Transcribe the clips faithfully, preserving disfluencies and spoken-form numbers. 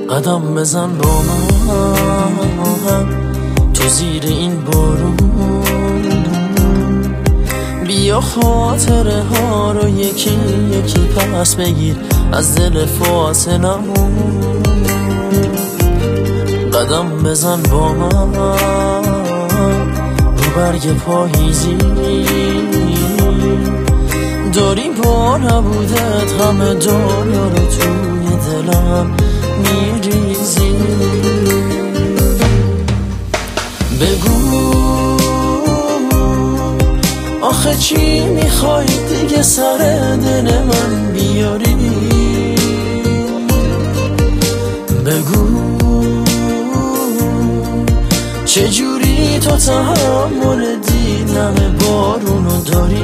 قدم بزن با من تو زیر این بارون، بیا خاطره ها رو یکی یکی پس بگیر از دل فاصلمون. قدم بزن با من رو برگ پاییزی، داری با نبودت همه دنیا رو توی دلم میریزی. بگو آخه چی میخوای دیگه سر دل من بیاری؟ بگو چجوری تو تحمل دیدن بارونو داری؟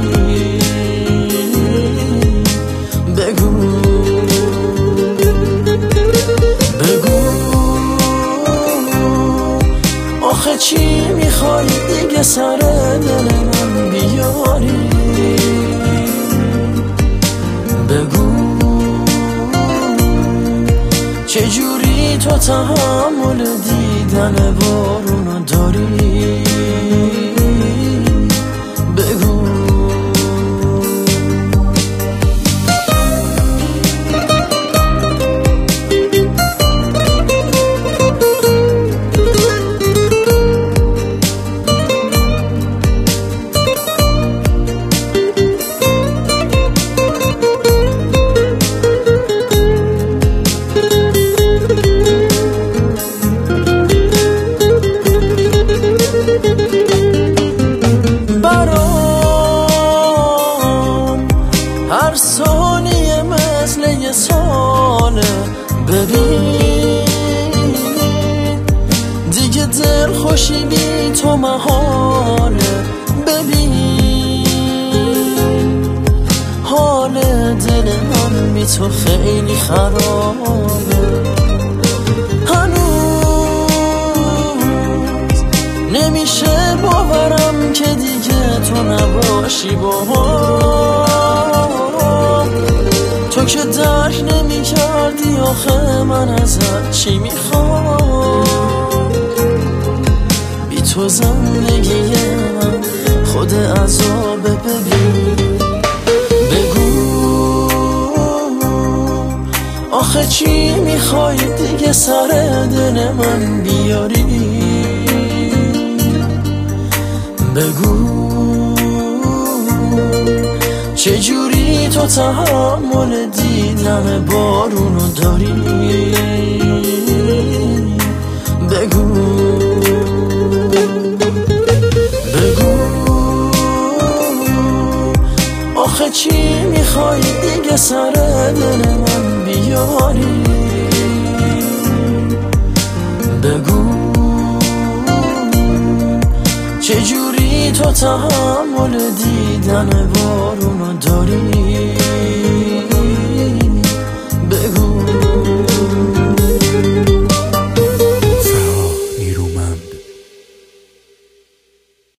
بگو بگو آخه چی میخوای دیگه سر دل من بیاری؟ بگو چجوری تو تحمل دیدن بارونو داری؟ بگو هر ثانیه مثل یه ساله، ببین دیگه دل خوشی بی تو محاله. ببین حال دل من بی تو خیلی خرابه، هنوز نمیشه باورم که دیگه تو نباشی با تو که درک نمی کردی آخه من ازت چی میخوام. بی تو زندگی من خود عذابه. ببین بگو آخه چی میخوای دیگه سر دل من بیاری؟ بگو چجوری تو تحمل دیدن بارونو داری؟ بگو بگو آخه چی میخوای دیگه سر دل من بیاری؟ بگو چجوری تو تحمل دیدن بارونو داری؟